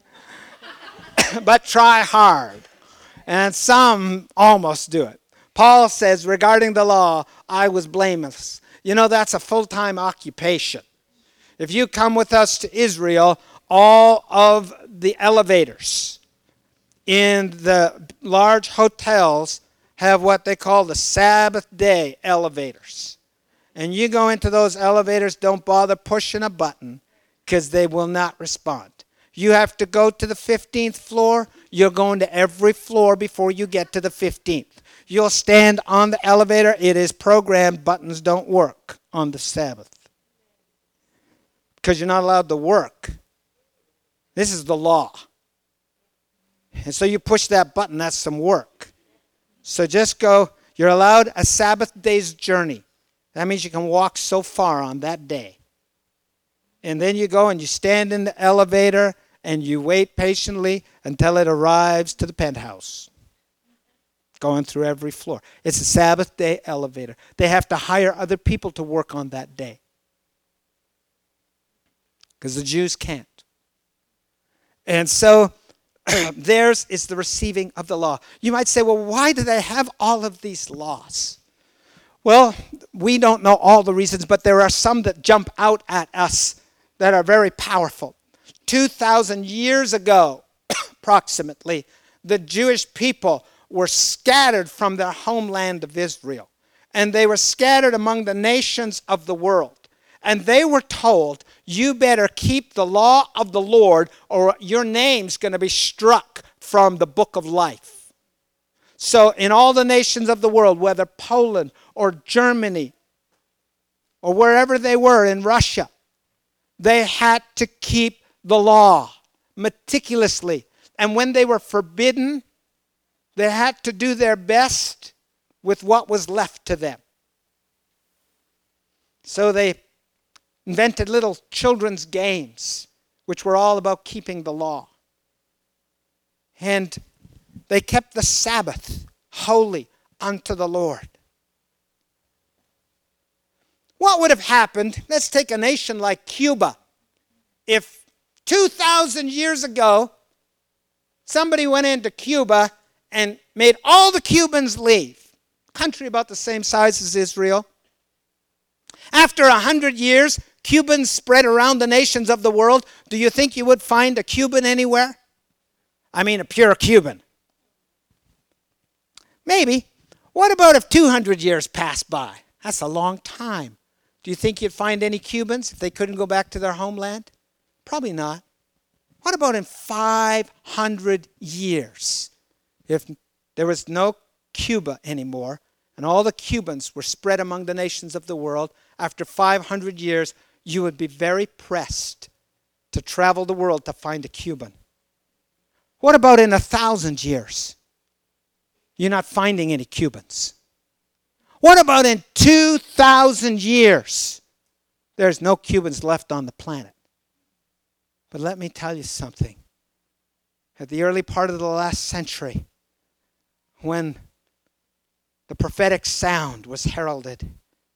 But try hard. And some almost do it. Paul says, regarding the law, I was blameless. You know, that's a full-time occupation. If you come with us to Israel, all of the elevators in the large hotels have what they call the Sabbath day elevators. And you go into those elevators, don't bother pushing a button because they will not respond. You have to go to the fifteenth floor. You're going to every floor before you get to the fifteenth. You'll stand on the elevator. It is programmed. Buttons don't work on the Sabbath. Because you're not allowed to work. This is the law. And so you push that button, that's some work. So just go, you're allowed a Sabbath day's journey. That means you can walk so far on that day. And then you go and you stand in the elevator and you wait patiently until it arrives to the penthouse. Going through every floor. It's a Sabbath day elevator. They have to hire other people to work on that day. Because the Jews can't. And so theirs is the receiving of the law. You might say, well, why do they have all of these laws? Well, we don't know all the reasons, but there are some that jump out at us that are very powerful. two thousand years ago, approximately, the Jewish people were scattered from their homeland of Israel. And they were scattered among the nations of the world. And they were told, you better keep the law of the Lord or your name's going to be struck from the book of life. So in all the nations of the world, whether Poland or Germany or wherever they were in Russia, they had to keep the law meticulously. And when they were forbidden, they had to do their best with what was left to them. So they invented little children's games, which were all about keeping the law. And they kept the Sabbath holy unto the Lord. What would have happened, let's take a nation like Cuba, if two thousand years ago, somebody went into Cuba and made all the Cubans leave, country about the same size as Israel. After a hundred years, Cubans spread around the nations of the world. Do you think you would find a Cuban anywhere? I mean a pure Cuban. Maybe. What about if two hundred years passed by? That's a long time. Do you think you'd find any Cubans if they couldn't go back to their homeland? Probably not. What about in five hundred years? If there was no Cuba anymore, and all the Cubans were spread among the nations of the world, after five hundred years, you would be very pressed to travel the world to find a Cuban. What about in a thousand years? You're not finding any Cubans. What about in two thousand years? There's no Cubans left on the planet. But let me tell you something. At the early part of the last century, when the prophetic sound was heralded,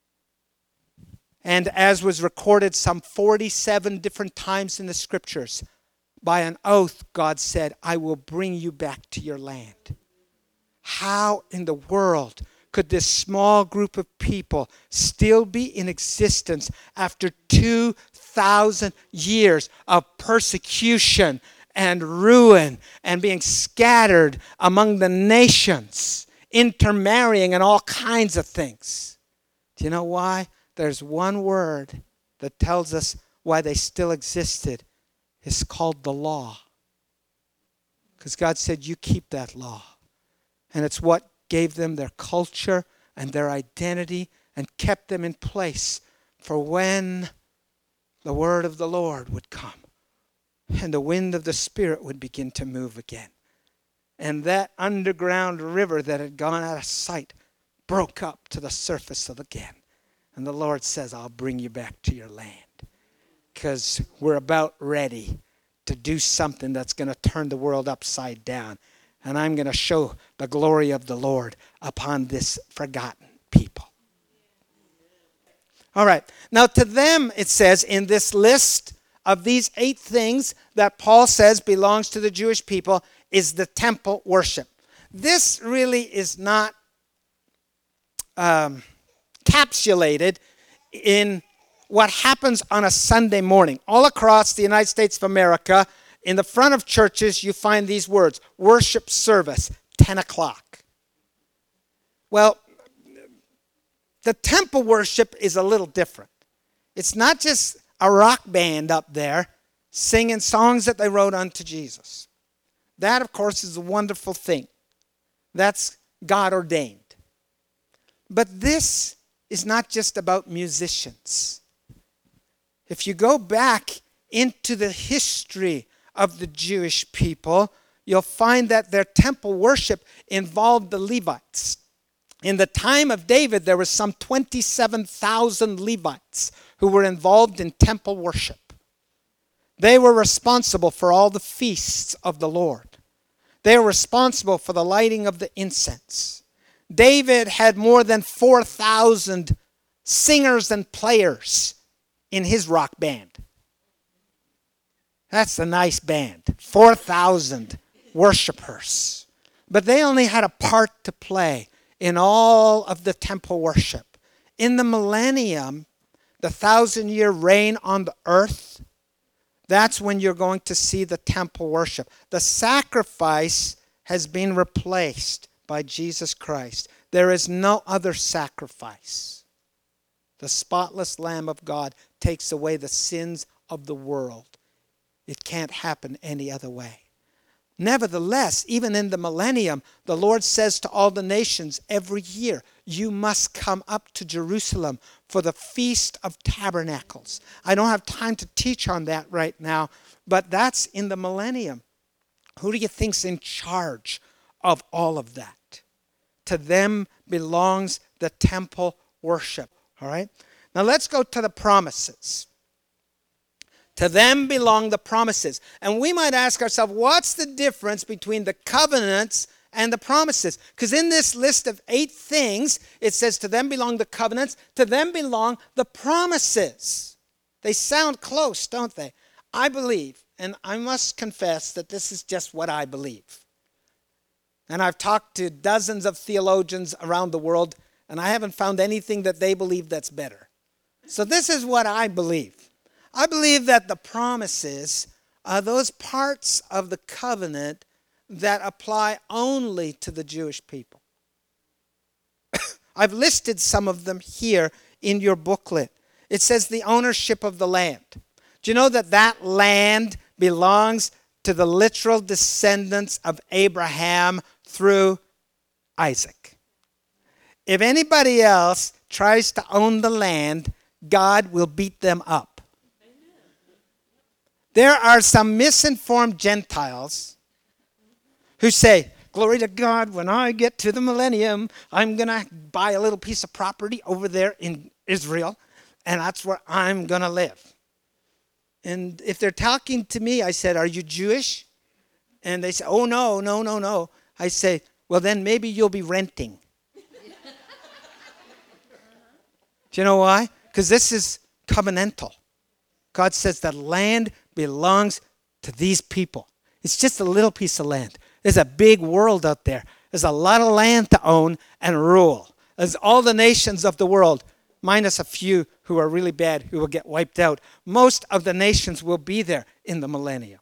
and as was recorded some forty-seven different times in the scriptures, by an oath God said, I will bring you back to your land. How in the world could this small group of people still be in existence after two thousand years of persecution and ruin and being scattered among the nations, intermarrying and all kinds of things? Do you know why? There's one word that tells us why they still existed. It's called the law. Because God said, you keep that law. And it's what gave them their culture and their identity and kept them in place for when the word of the Lord would come and the wind of the Spirit would begin to move again. And that underground river that had gone out of sight broke up to the surface of again. And the Lord says, I'll bring you back to your land. Because we're about ready to do something that's going to turn the world upside down. And I'm going to show the glory of the Lord upon this forgotten people. All right. Now to them, it says in this list of these eight things that Paul says belongs to the Jewish people is the temple worship. This really is not um, encapsulated in what happens on a Sunday morning. All across the United States of America, in the front of churches, you find these words, worship service, ten o'clock. Well, the temple worship is a little different. It's not just a rock band up there singing songs that they wrote unto Jesus. That, of course, is a wonderful thing. That's God ordained. But this is not just about musicians. If you go back into the history of the Jewish people, you'll find that their temple worship involved the Levites. In the time of David, there were some twenty-seven thousand Levites who were involved in temple worship. They were responsible for all the feasts of the Lord. They were responsible for the lighting of the incense. David had more than four thousand singers and players in his rock band. That's a nice band. four thousand worshipers. But they only had a part to play in all of the temple worship. In the millennium, the thousand-year reign on the earth, That's when you're going to see the temple worship. The sacrifice has been replaced by Jesus Christ. There is no other sacrifice. The spotless Lamb of God takes away the sins of the world. It can't happen any other way. Nevertheless, even in the millennium, the Lord says to all the nations every year, you must come up to Jerusalem for the Feast of Tabernacles. I don't have time to teach on that right now, but that's in the millennium. Who do you think's in charge of all of that? To them belongs the temple worship. All right? Now let's go to the promises. To them belong the promises. And we might ask ourselves, what's the difference between the covenants and the promises? Because in this list of eight things, it says to them belong the covenants, to them belong the promises. They sound close, don't they? I believe, and I must confess that this is just what I believe. And I've talked to dozens of theologians around the world, and I haven't found anything that they believe that's better. So this is what I believe. I believe that the promises are those parts of the covenant that apply only to the Jewish people. I've listed some of them here in your booklet. It says the ownership of the land. Do you know that that land belongs to the literal descendants of Abraham through Isaac? If anybody else tries to own the land, God will beat them up. There are some misinformed Gentiles who say, glory to God, when I get to the millennium, I'm going to buy a little piece of property over there in Israel, and that's where I'm going to live. And if they're talking to me, I said, are you Jewish? And they say, oh, no, no, no, no. I say, well, then maybe you'll be renting. Do you know why? Because this is covenantal. God says that land belongs to these people. It's just a little piece of land. There's a big world out there. There's a lot of land to own and rule. There's all the nations of the world, minus a few who are really bad, who will get wiped out. Most of the nations will be there in the millennium.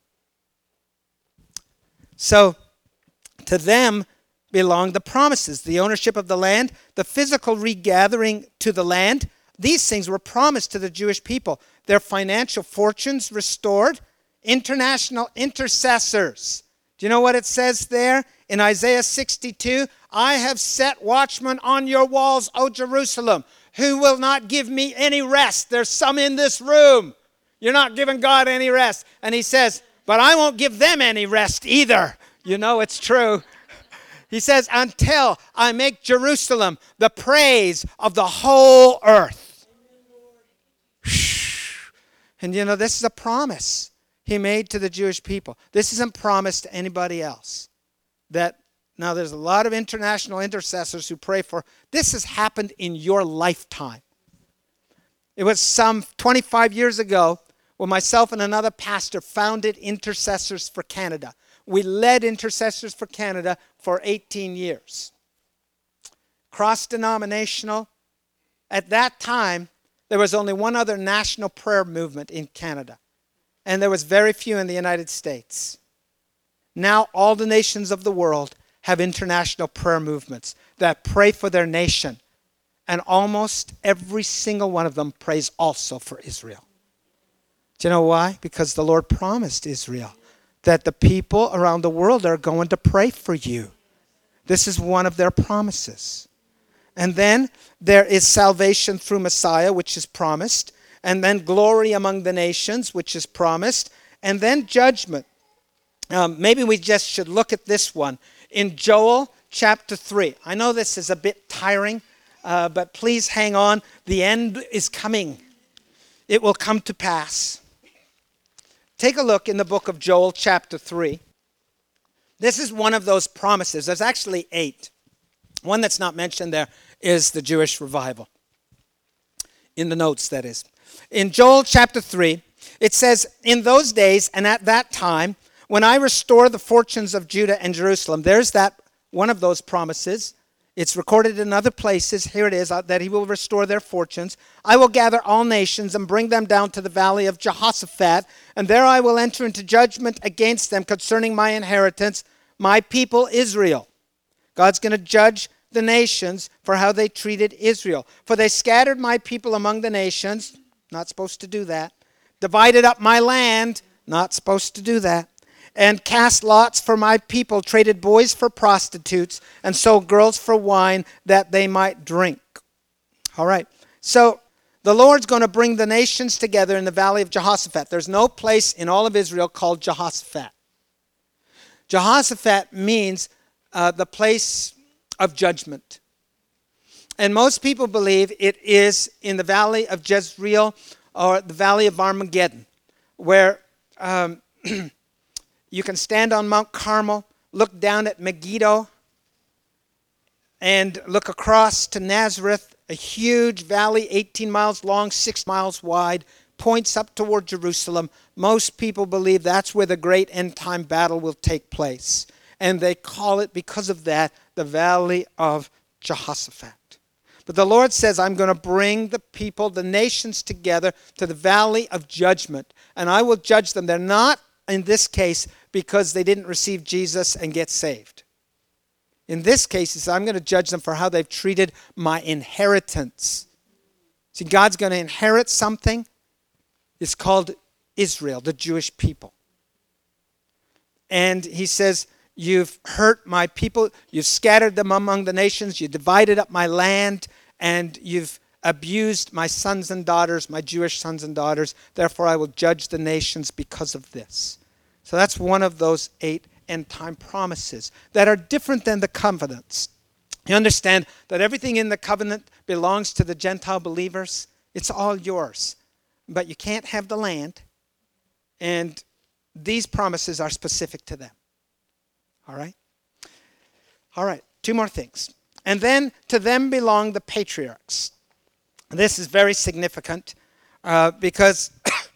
So, to them belong the promises, the ownership of the land, the physical regathering to the land. These things were promised to the Jewish people. Their financial fortunes restored, international intercessors. Do you know what it says there in Isaiah sixty-two? I have set watchmen on your walls, O Jerusalem, who will not give me any rest. There's some in this room. You're not giving God any rest. And he says, but I won't give them any rest either. You know it's true. He says, until I make Jerusalem the praise of the whole earth. And you know, this is a promise he made to the Jewish people. This isn't promised to anybody else. That now there's a lot of international intercessors who pray for. This has happened in your lifetime. It was some twenty-five years ago when myself and another pastor founded Intercessors for Canada. We led Intercessors for Canada for eighteen years. Cross-denominational. At that time, there was only one other national prayer movement in Canada, and there was very few in the United States. Now all the nations of the world have international prayer movements that pray for their nation, and almost every single one of them prays also for Israel. Do you know why? Because the Lord promised Israel that the people around the world are going to pray for you. This is one of their promises. And then there is salvation through Messiah, which is promised. And then glory among the nations, which is promised. And then judgment. Um, maybe we just should look at this one. In Joel chapter three. I know this is a bit tiring, uh, but please hang on. The end is coming. It will come to pass. Take a look in the book of Joel chapter three. This is one of those promises. There's actually eight. One that's not mentioned there is the Jewish revival. In the notes, that is. In Joel chapter three, it says, in those days and at that time, when I restore the fortunes of Judah and Jerusalem, there's that one of those promises It's recorded in other places. Here it is, uh, that he will restore their fortunes. I will gather all nations and bring them down to the valley of Jehoshaphat, and there I will enter into judgment against them concerning my inheritance, my people Israel. God's going to judge the nations for how they treated Israel. For they scattered my people among the nations, not supposed to do that. Divided up my land, not supposed to do that. And cast lots for my people, traded boys for prostitutes, and sold girls for wine that they might drink. All right. So the Lord's going to bring the nations together in the valley of Jehoshaphat. There's no place in all of Israel called Jehoshaphat. Jehoshaphat means uh, the place of judgment. And most people believe it is in the valley of Jezreel or the valley of Armageddon, where um, you can stand on Mount Carmel, look down at Megiddo, and look across to Nazareth, a huge valley, eighteen miles long, six miles wide, points up toward Jerusalem. Most people believe that's where the great end-time battle will take place. And they call it, because of that, the valley of Jehoshaphat. But the Lord says, I'm going to bring the people, the nations together to the valley of judgment, and I will judge them. They're not, in this case, because they didn't receive Jesus and get saved. In this case, he says, I'm going to judge them for how they've treated my inheritance. See, God's going to inherit something. It's called Israel, the Jewish people. And he says, you've hurt my people, you've scattered them among the nations, you divided up my land, and you've abused my sons and daughters, my Jewish sons and daughters. Therefore, I will judge the nations because of this. So that's one of those eight end-time promises that are different than the covenants. You understand that everything in the covenant belongs to the Gentile believers. It's all yours. But you can't have the land. And these promises are specific to them. All right? All right, two more things. And then to them belong the patriarchs. This is very significant uh, because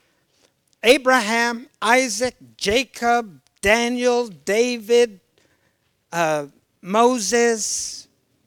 Abraham, Isaac, Jacob, Daniel, David, uh, Moses,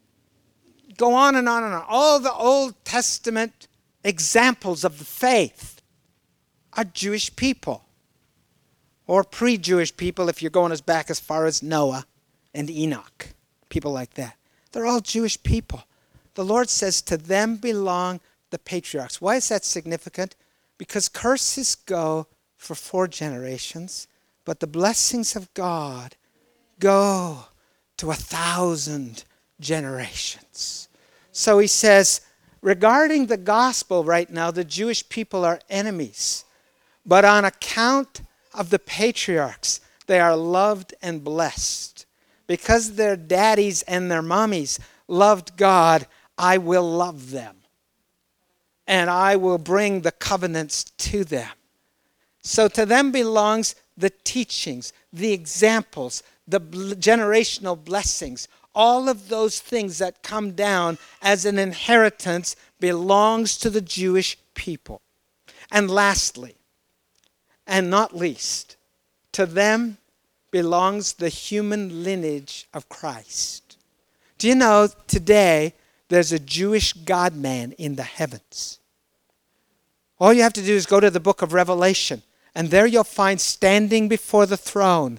go on and on and on. All the Old Testament examples of the faith are Jewish people. Or pre-Jewish people if you're going as back as far as Noah and Enoch. People like that. They're all Jewish people. The Lord says to them belong the patriarchs. Why is that significant? Because curses go for four generations, but the blessings of God go to a thousand generations. So he says, regarding the gospel right now, the Jewish people are enemies. But on account of the patriarchs, they are loved and blessed. Because their daddies and their mommies loved God, I will love them. And I will bring the covenants to them. So to them belongs the teachings, the examples, the generational blessings. All of those things that come down as an inheritance belongs to the Jewish people. And lastly, and not least, to them belongs the human lineage of Christ. Do you know today there's a Jewish God-man in the heavens? All you have to do is go to the book of Revelation, and there you'll find standing before the throne.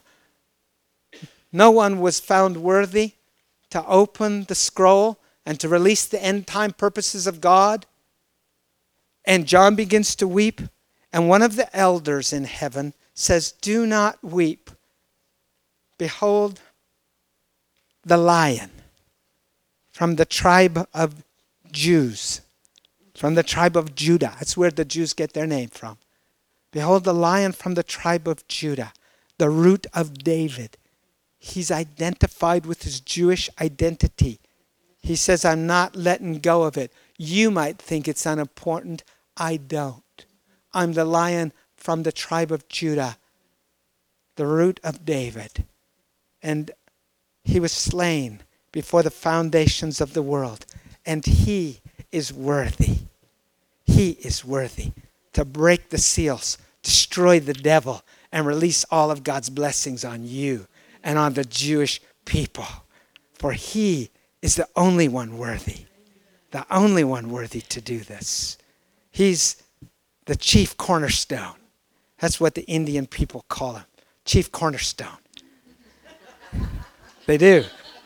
No one was found worthy to open the scroll and to release the end-time purposes of God. And John begins to weep. And one of the elders in heaven says, do not weep. Behold, the Lion from the tribe of Jews, from the tribe of Judah. That's where the Jews get their name from. Behold, the Lion from the tribe of Judah, the root of David. He's identified with his Jewish identity. He says, I'm not letting go of it. You might think it's unimportant. I don't. I'm the Lion from the tribe of Judah, the root of David. And he was slain before the foundations of the world. And he is worthy. He is worthy to break the seals, destroy the devil, and release all of God's blessings on you and on the Jewish people. For he is the only one worthy, the only one worthy to do this. He's the chief cornerstone. That's what the Indian people call him, chief cornerstone. They do.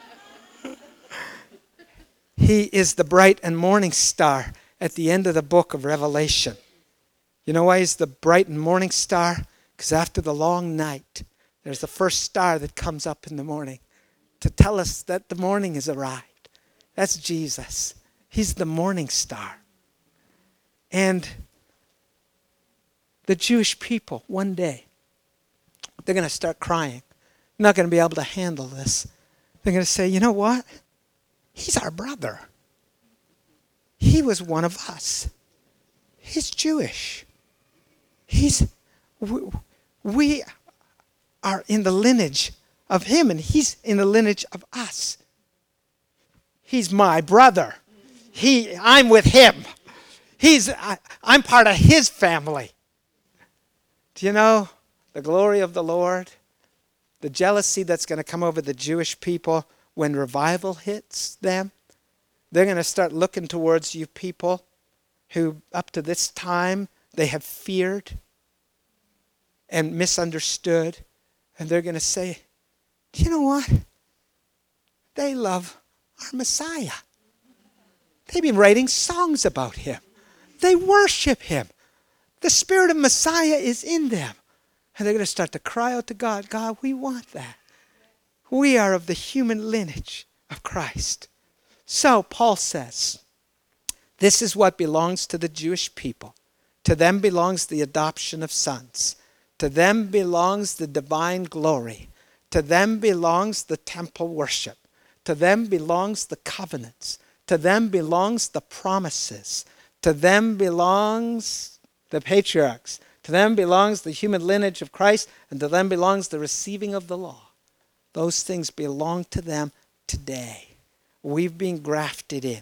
He is the bright and morning star at the end of the book of Revelation. You know why he's the bright and morning star? Because after the long night, there's the first star that comes up in the morning to tell us that the morning has arrived. That's Jesus. He's the morning star. And the Jewish people, one day, they're going to start crying. They're not going to be able to handle this. They're going to say, you know what? He's our brother. He was one of us. He's Jewish. He's, we, we are in the lineage of him, and he's in the lineage of us. He's my brother. He, I'm with him. He's, I, I'm part of his family. Do you know the glory of the Lord? The jealousy that's going to come over the Jewish people when revival hits them? They're going to start looking towards you people who up to this time they have feared and misunderstood. And they're going to say, do you know what? They love our Messiah. They've been writing songs about him. They worship him. The spirit of Messiah is in them. And they're going to start to cry out to God, God, we want that. We are of the human lineage of Christ. So Paul says, this is what belongs to the Jewish people. To them belongs the adoption of sons. To them belongs the divine glory. To them belongs the temple worship. To them belongs the covenants. To them belongs the promises. To them belongs the patriarchs. To them belongs the human lineage of Christ. And to them belongs the receiving of the law. Those things belong to them today. We've been grafted in.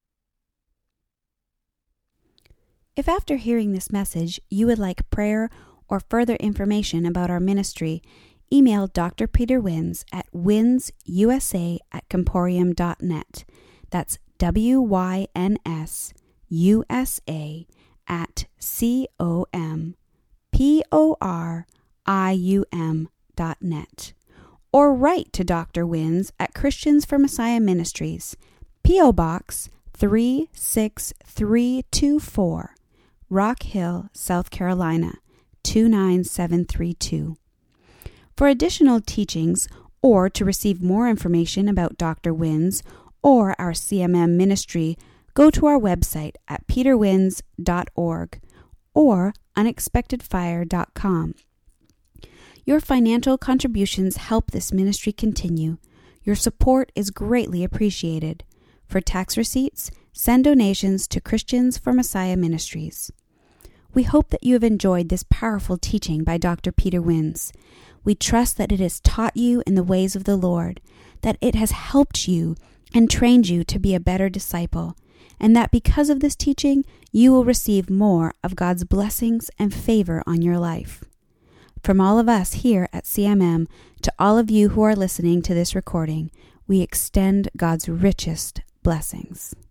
If after hearing this message you would like prayer or further information about our ministry, email Doctor Peter Wins at winsusa at comporium dot net. That's W Y N S U S A at C O M P O R I U M dot net. Or write to Doctor Wins at Christians for Messiah Ministries, P O Box three six three two four, Rock Hill, South Carolina, two nine seven three two. For additional teachings or to receive more information about Doctor Wins or our C M M ministry, go to our website at peter wins dot org or unexpected fire dot com. Your financial contributions help this ministry continue. Your support is greatly appreciated. For tax receipts, send donations to Christians for Messiah Ministries. We hope that you have enjoyed this powerful teaching by Doctor Peter Wins. We trust that it has taught you in the ways of the Lord, that it has helped you and trained you to be a better disciple, and that because of this teaching, you will receive more of God's blessings and favor on your life. From all of us here at C M M to all of you who are listening to this recording, we extend God's richest blessings.